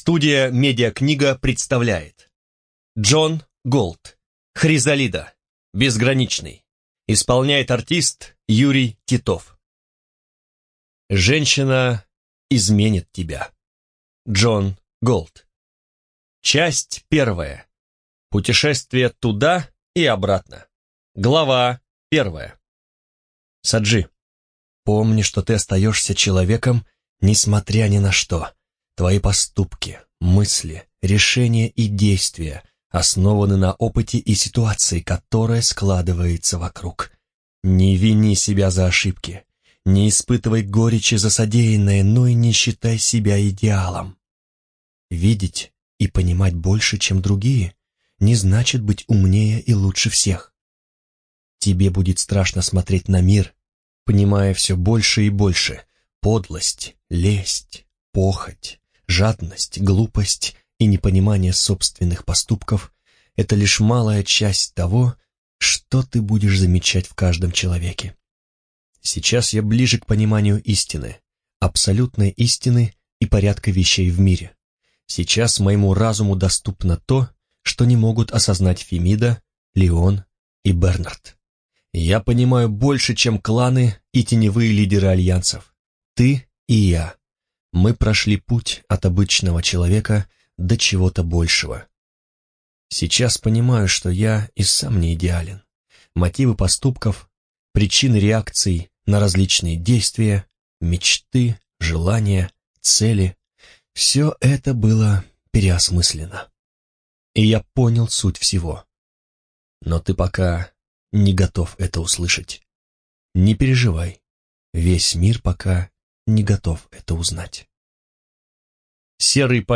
Студия «Медиакнига» представляет Джон Голд, «Хризалида. Безграничный». Исполняет артист Юрий Титов. Женщина изменит тебя. Джон Голд. Часть 1. Путешествие туда и обратно. Глава 1. Саджи, помни, что ты остаешься человеком, несмотря ни на что. Твои поступки, мысли, решения и действия основаны на опыте и ситуации, которая складывается вокруг. Не вини себя за ошибки, не испытывай горечи за содеянное, но и не считай себя идеалом. Видеть и понимать больше, чем другие, не значит быть умнее и лучше всех. Тебе будет страшно смотреть на мир, понимая все больше и больше подлость, лесть, похоть, жадность, глупость и непонимание собственных поступков — это лишь малая часть того, что ты будешь замечать в каждом человеке. Сейчас я ближе к пониманию истины, абсолютной истины и порядка вещей в мире. Сейчас моему разуму доступно то, что не могут осознать Фемида, Леон и Бернард. Я понимаю больше, чем кланы и теневые лидеры альянсов. Ты и я. Мы прошли путь от обычного человека до чего-то большего. Сейчас понимаю, что я и сам не идеален. Мотивы поступков, причины реакций на различные действия, мечты, желания, цели — все это было переосмыслено. И я понял суть всего. Но ты пока не готов это услышать. Не переживай, весь мир пока не готов это узнать. Серый